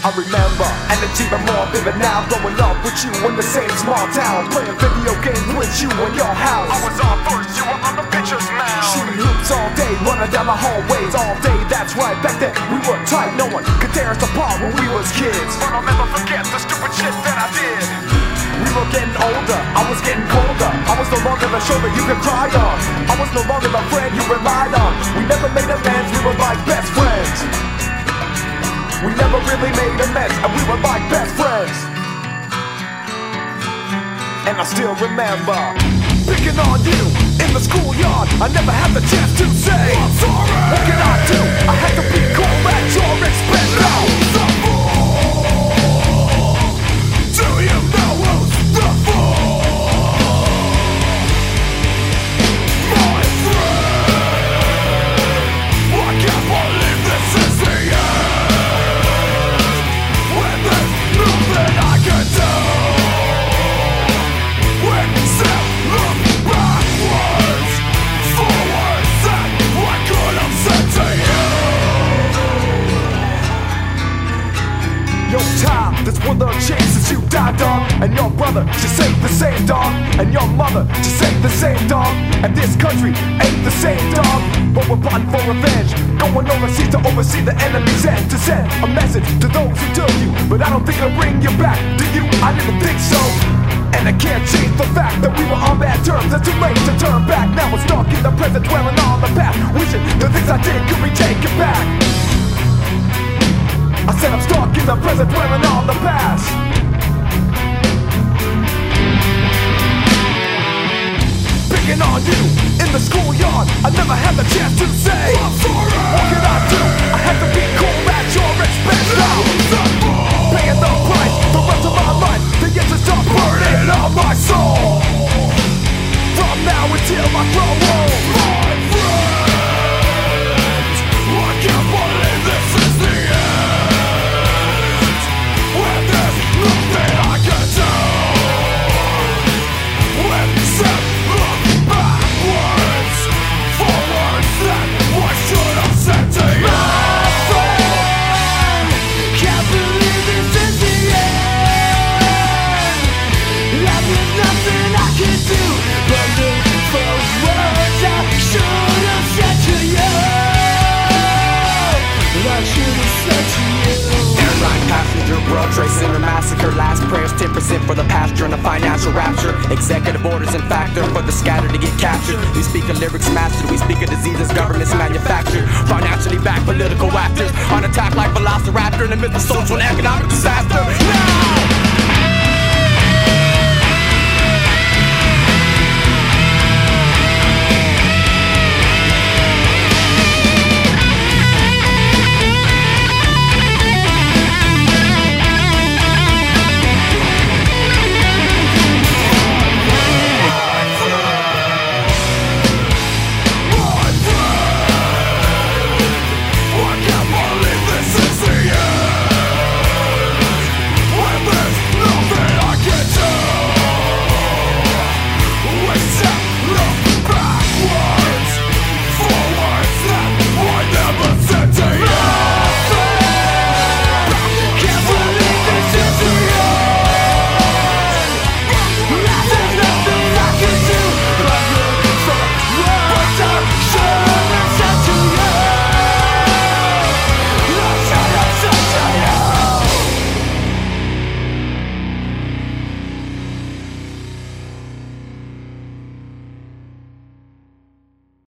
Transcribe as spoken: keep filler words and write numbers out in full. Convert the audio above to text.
I remember. And it's even more vivid now, growing up with you in the same small town, playing video games with you in your house. I was on first, you were on the pitcher's mound. Shooting hoops all day, running down the hallways all day. That's right, back then we were tight. No one could tear us apart when we was kids. But I'll never forget the stupid shit that I did. We were getting older, I was getting colder. I was no longer the shoulder you could cry on. I was no longer the friend you relied on. We never made amends, we were like best friends. We never really made amends, and we were like best friends. And I still remember picking on you in the schoolyard. I never had the chance to say I'm sorry. What can I do? I had to be cool at your expense. Now the fool. Do you know who's the fool? My friend, I can't believe this is the end. When there's nothing I can do. Your time, that's one of the chances you died, dog. And your brother just ain't the same, dog. And your mother just ain't the same, dog. And this country ain't the same, dog. But we're plotting for revenge, going overseas to oversee the enemy's end. To send a message to those who took you, but I don't think it'll bring you back. Do you? I didn't think so. And I can't change the fact that we were on bad terms. It's too late to turn back. Now we're stuck in the present, dwelling on the past, wishing the things I did could be taken back. I said I'm stuck in the present, dwelling on the past. Picking on you in the schoolyard. I never had the chance to say I'm sorry. What can I do? I had to be cool at your expense. Now I'm paying the price the rest of my life. The answers start burning on my soul. From now until I grow old. My friends, I can't believe this is the end. Nothing I can do. When said look backwards, forwards, then what should I say to you? My friend, can't believe this is the end. There's nothing I can do but look for words I should have said to you. I should have said to you. Airline passenger, world trade center massacre. Last prayers, ten percent for the pasture and the financial rapture. Executive orders and factor for the scattered to get captured. We speak of lyrics mastered, we speak of diseases governments manufactured. Financially backed political actors on attack like velociraptor in the midst of social and economic disaster.